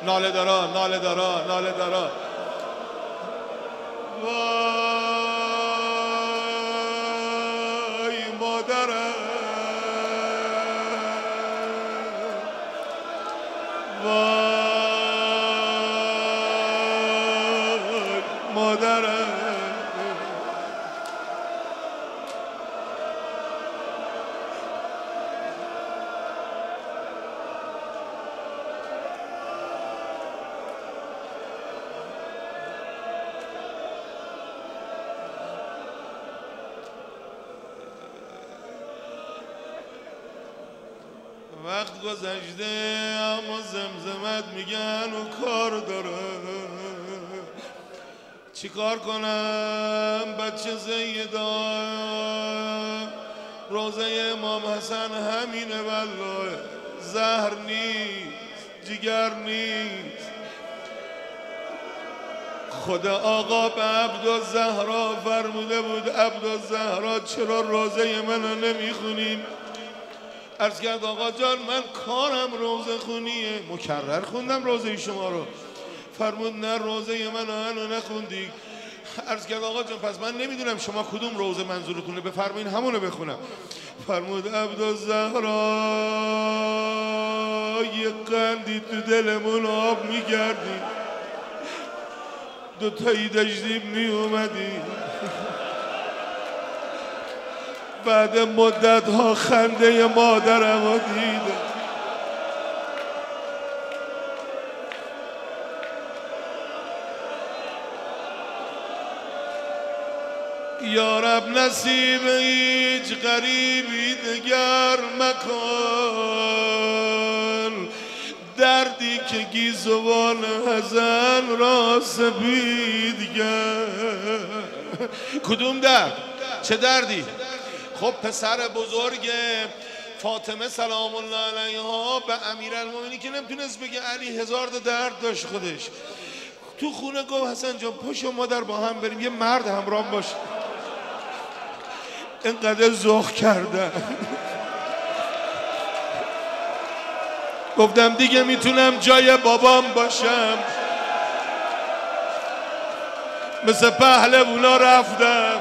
ناله دارا ناله دارا ناله دارا. وای مادرم، وای مادرم. وقت گذشته اما زمزمت میگن و کار داره. چی کار کنم بچه زیدا، روزه امام حسن همینه والله. زهر نیست جگر نیست. خدا آقا به عبدالزهرا فرموده بود عبدالزهرا چرا روزه منو نمیخونیم؟ عرض کرد آقا جان من کارم روزه خونیه. مکرر خوندم روزه شما رو. فرمود نه روزه من هنو نخوندی. عرض کرد آقا جان پس من نمیدونم شما کدوم روزه منظورتونه، بفرمایین همونو بخونم. فرمود عبدالزهرا یه قندی تو دلمون آب میگردی، دوتایی داشتیم میومدی، بعد مدت ها خنده مادرم رو دیدم. یا رب نصیب هیچ غریبی دگر مکن، دردی که گیزوان حزن را سپید کرد. کدوم درد؟ چه دردی؟ خب پسر بزرگ فاطمه سلام الله علیها به امیرالمومنین که نمیتونست بگه علی هزار تا درد داشت خودش، تو خونه گفت حسن جان پشت مادر با هم بریم یه مرد همراه باشه. اینقدر ذوق کردم گفتم دیگه میتونم جای بابام باشم. مثل پهلوونا رفتم.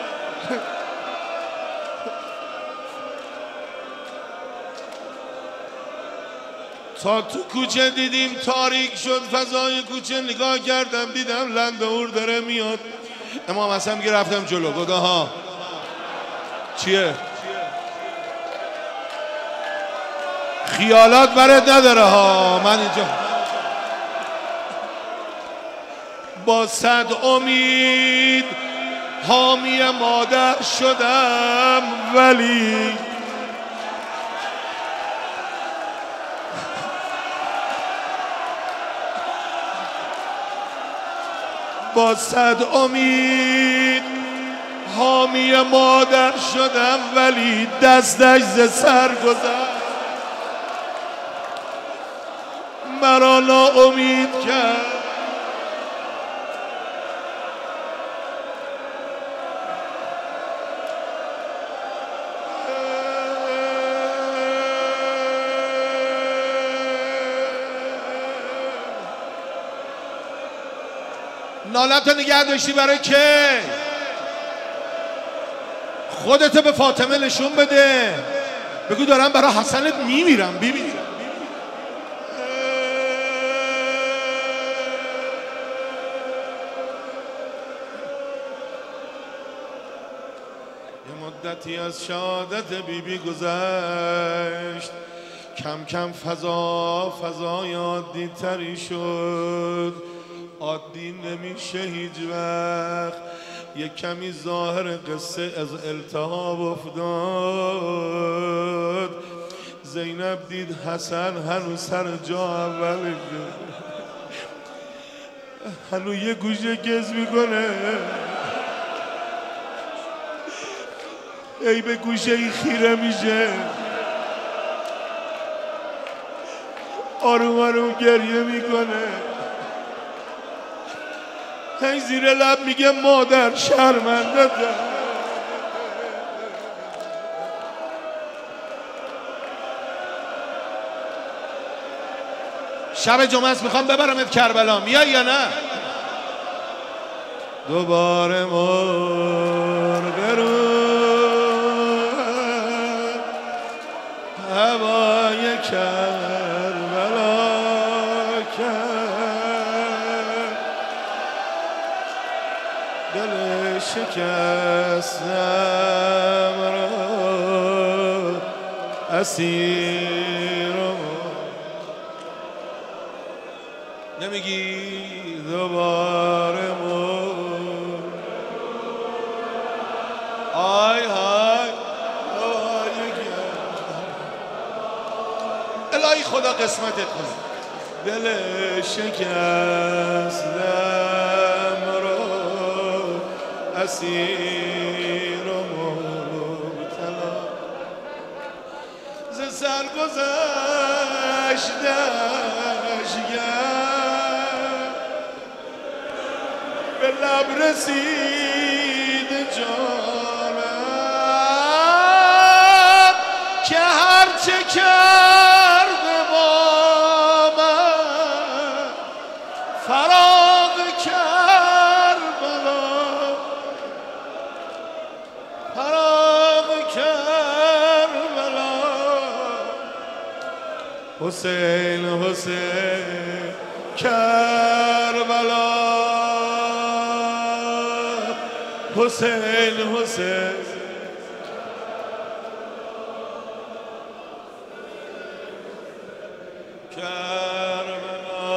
تا تو کوچه دیدیم تاریک شد فضای کوچه، نگاه کردم دیدم لندهور داره میاد. امام حسن میگه رفتم جلو، گفتم ها چیه؟ خیالات برات نداره ها، من اینجا با صد امید حامی مادر شدم، ولی با صد امید حامی مادر شدم، ولی دستش ز سر گذشت مرا ناامید کرد. نالت نگه داشتی برای که خودتو به فاطمه نشون بده، بگو دارم برای حسنت میمیرم. ببین یه مدتی از شهادت بیبی گذشت، کم کم فضای عادی تری شد. عادی نمیشه هیچ وقت، یک کمی ظاهر قصه از التهاب افتاد. زینب دید حسن هنو سر جا اولشه، هنو یه گوشه گز میکنه، ای به گوشه ای خیره میشه، آروم آروم گریه میکنه، هی زیر لب میگه مادر شرمنده ده. شب جمعه است میخوام ببرمت کربلا، میای یا نه؟ دوباره مرغ رو هوای کربلا کرد، دل شکستم را اسیر نمیگی دوباره آی های الهی خدا قسمتت کنه. دل شکستم را اسیر و مبتلا ز سرگذشتش گرد به لب رسید جانم که هرچه کرده با من فراق کربلا، فراق کربلا. حسین حسین کربلا، حسین حسین کربلا.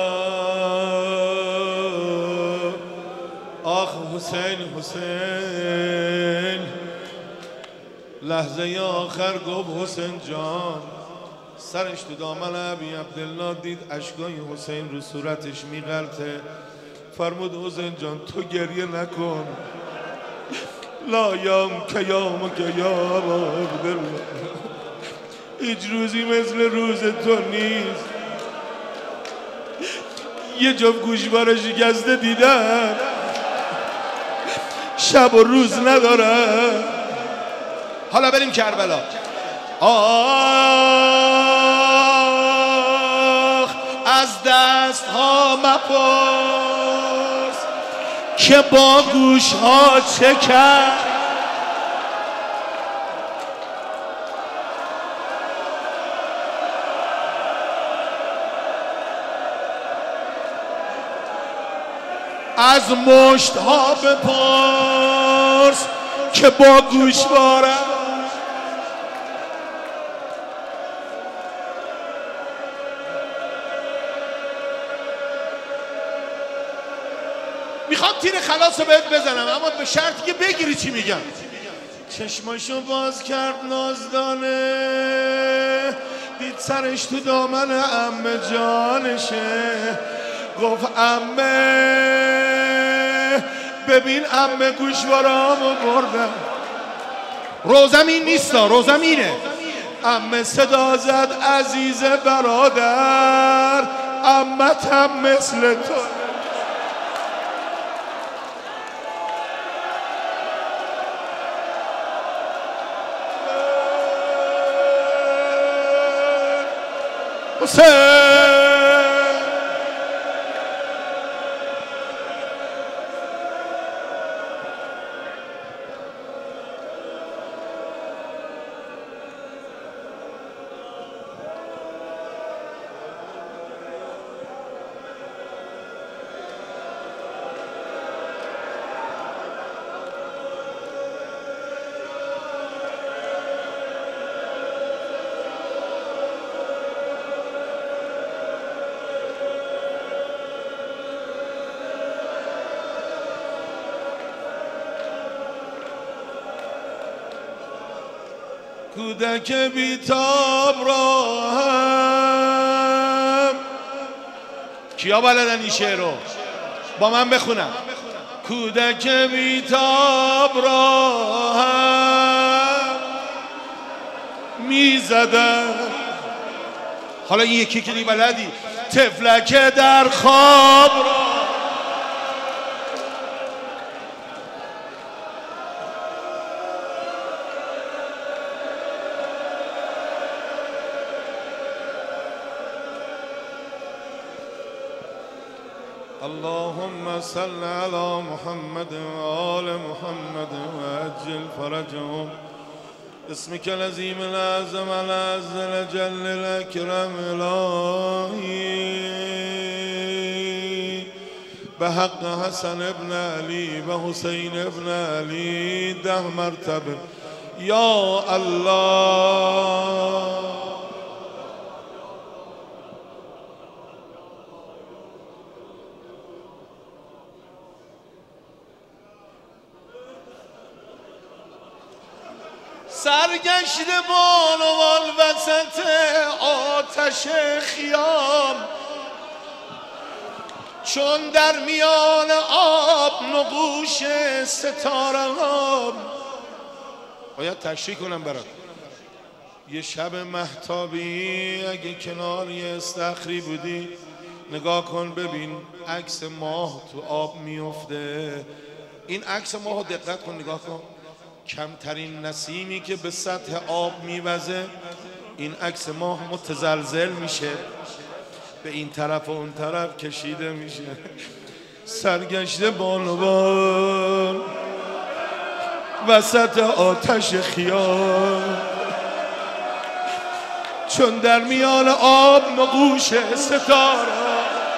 آخ حسین حسین، لحظه آخر گفت حسین جان، سرش تو دامن ابی عبدالله دید اشکای حسین رو صورتش میغلطه، فرمود حسین جان تو گریه نکن، لا یام که یام که یا عبدالله، هیچ روزی مثل روز تو نیست. یه جفت گوشواره شکسته دیدم، شب و روز نداره. حالا بریم کربلا. آخ از دست ها مپرس که با گوش ها چه کرد، از مشت ها بپرس که با گوشواره. میخوام تیر خلاص رو بهت بزنم اما به شرطی که بگیری چی میگم. چشماشو باز کرد نازدانه، دید سرش تو دامن عمه جانشه، گفت عمه ببین عمه گوشوارامو بردم. روزم این نیستا، روزم اینه. عمه صدا زد عزیز برادر، عمت هم مثل تو. حسین کودک بیتاب را هم، کیا بلدن این شعر رو با من بخونم؟ کودک بیتاب را هم میزدن. حالا این یکی که بلدی، طفلک در خواب را اللهم صل على محمد وآل محمد وعجل فرجهم اسمك العظيم الأعظم العز الجل الأكرم إلهي بحق حسن ابن علي وحسين ابن علي 10 مرتبه یا الله. سرگشت بانوان وسط آتش خیام چون در میان آب نقوش ستاره ها. باید تشریح کنم برات. یه شب مهتابی اگه کنار یه استخری بودی نگاه کن ببین عکس ماه تو آب میفته. این عکس ماه رو دقت کن نگاه کن. کمترین نسیمی که به سطح آب میوزه این عکس ماه متزلزل میشه به این طرف و اون طرف کشیده میشه. سرگشت بانوان وسط آتش خیال چون در میان آب نقوش ستاره.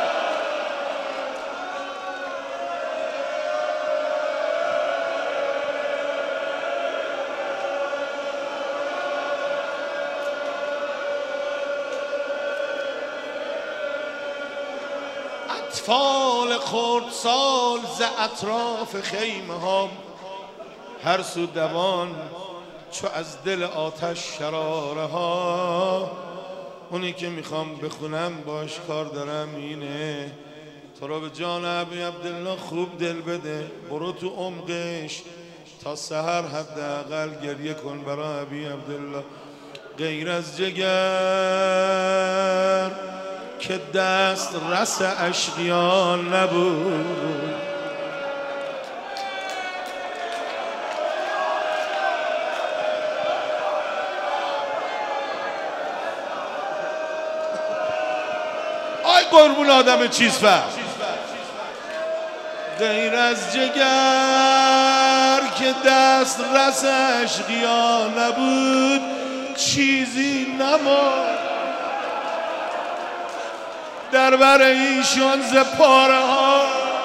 اطفال خردسال ز اطراف خیمه ها هر سو دوان چو از دل آتش شراره ها. اونی که میخوام بخونم باش کار دارم اینه. تو رو به جان ابی عبدالله خوب دل بده برو تو عمقش تا سحر حداقل گریه کن برای ابی عبدالله. غیر از جگر که دست رس اشقیان نبود آی قربون آدم چیز فهم. غیر از جگر که دست رس اشقیان نبود چیزی نماند در بر ایشان ز پاره ها.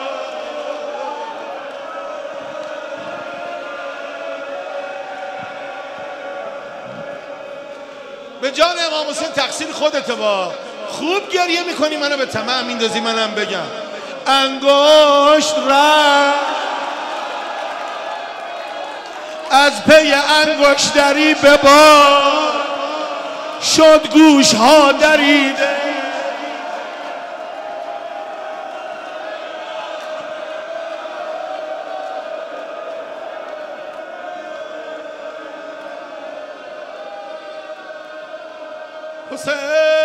به جان امام حسین تقصیر خودته با خوب گریه میکنی منو به طمع میندازی منم بگم. انگشت رفت از پی انگشتری به باد شد گوش ها دریده. حسین